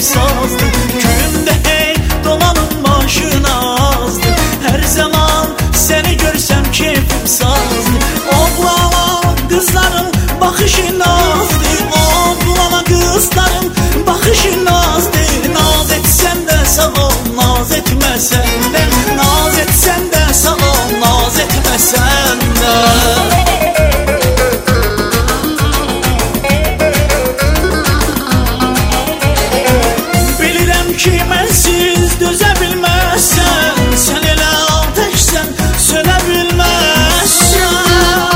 sazdı. Köyümdə hey dolanın maşın azdı. Hər zaman səni görsəm keyfim sazdı. Oğlana qızların baxışı nazdı. Oğlana qızların baxışı nazdı. Naz etsən də sağ ol, naz etməsən də. Naz etsən də sağ ol, naz etməsən də. Bilirəm ki mənsiz dözə bilməzsən. Sən elə atəşsən, sönə bilməzsən.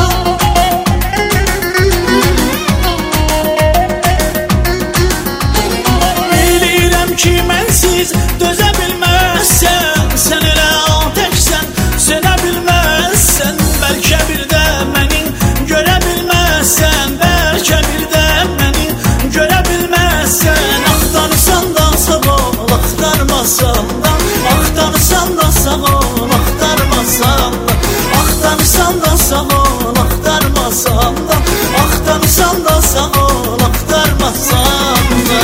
Bilirəm ki mənsiz dözə bilməzsən. Sən elə atəşsən, sönə bilməzsən. Bəlkə bir də məni görə bilməzsən. Bəlkə bir də məni görə bilməzsən. Axtarsan da sağ ol, axtarmasan da. Axtarsan da sağ ol, axtarmasan da. Axtarsan da sağ ol, axtarmasan da. Axtarsan da sağ ol, axtarmasan da.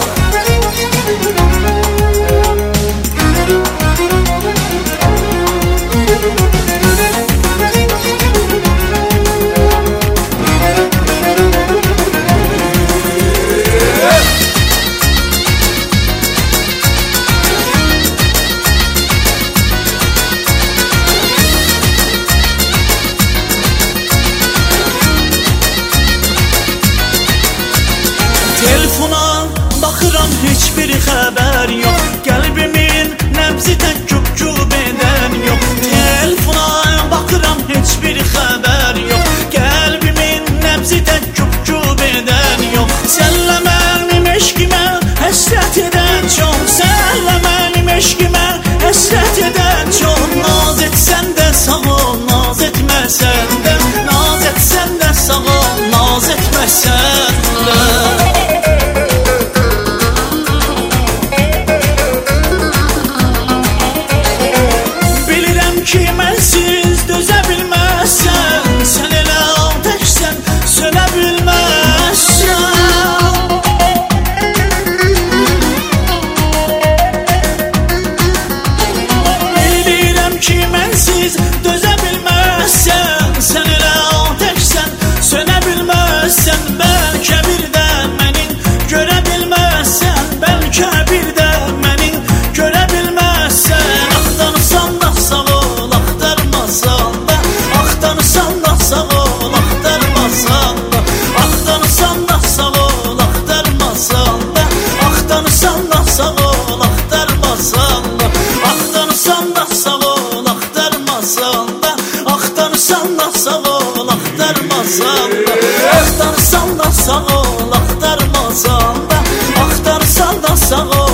Telefona baxıram, heç bir xəbər yox. Qəlbimin nəbzi tək güp-güp edən yox. Telefona baxıram, heç bir xəbər yox. Qəlbimin nəbzi tək güp-güp edən yox. Sənlə mənim eşqimə həsrət edən çox. Sənlə mənim eşqimə həsrət edən çox. Naz etsən də sağ ol, naz etməsən də. Naz etsən də sağ ol, naz etməsən də. Ki mənsiz dözə bilməzsən. Sən elə atəşsən, sönə bilməzsən. Bilirəm ki mənsiz dözə bilməzsən. Sən elə atəşsən, sönə bilməzsən. Bəlkə bir də məni görə bilməzsən. Bəlkə bir də məni görə bilməzsən. Axtarsan da sağ ol, axtarmasan da. Axtarsan da sağ ol, axtarmasan da. Axtarsan da sağ ol, axtarmasan da. Axtarsan da sağ ol, axtarmasan da. Axtarsan da sağ ol, axtarmasan da. Axtarsan da sağ ol, axtarmasan da. Axtarsan da sağ ol, axtarmasan da. Axtarsan da sağ ol.